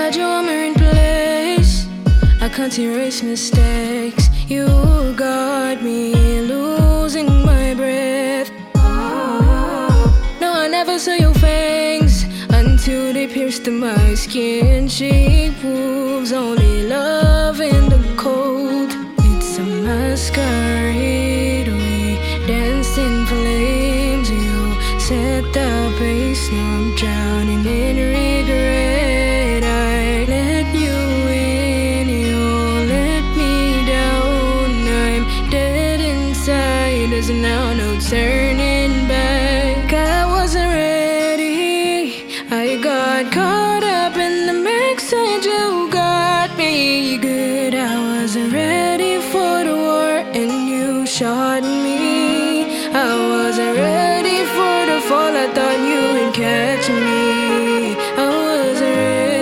got your armor in place. I can't erase mistakes. You got me losing my breath. No, I never saw your fangs until they pierced my skin. She proves only love in the cold. It's a masquerade. We danced in flames. You set the pace. Now I'm drowning in regret. I let you in. You let me down. I'm dead inside. There's now no turning back. I wasn't ready. I got caught up in the mix and you got me good. I wasn't ready for the war and you shot me. I wasn't ready for the fall. I thought you would catch me. I wasn't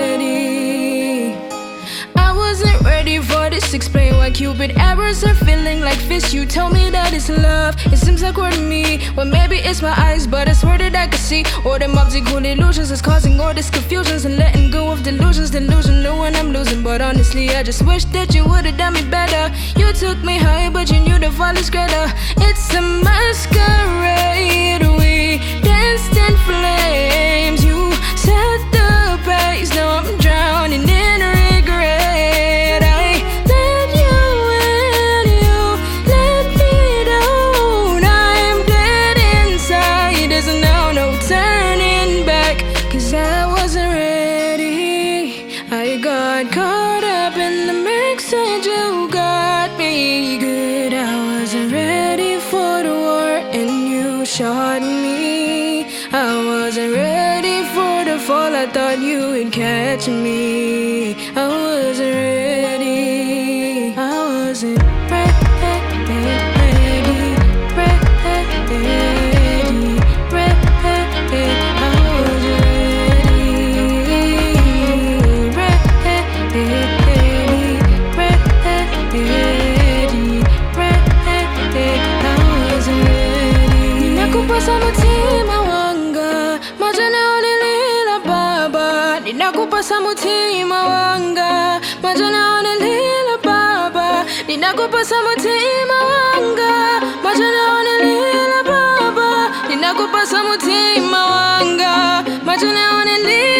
ready. I wasn't ready for this. Explain why Cupid arrows are feeling like fish. You told me that it's love. It seems like we're to me. Well, maybe it's my eyes, but I swear that I could see all them optical illusions is causing all this confusions and letting go of delusions. Delusion, knowing I'm losing, but honestly, I just wish that you would've done me better. You took me high, but you knew the fall is greater. It's a masquerade. We danced in flames. You set the pace. Now I'm drowning in regret. I let you in. You let me down. I'm dead inside. There's now no turning back. 'Cause I wasn't ready. I got caught up in the mix and you got me good. I wasn't ready for the war and you shot me. I wasn't ready for the fall. I thought you would catch me. I wasn't ready. I wasn't ready. Ninakupa mutima wanga, majana onelila baba. Ninakupa mutima wanga, majana onelila baba. Ninakupa mutima wanga, majana onelila.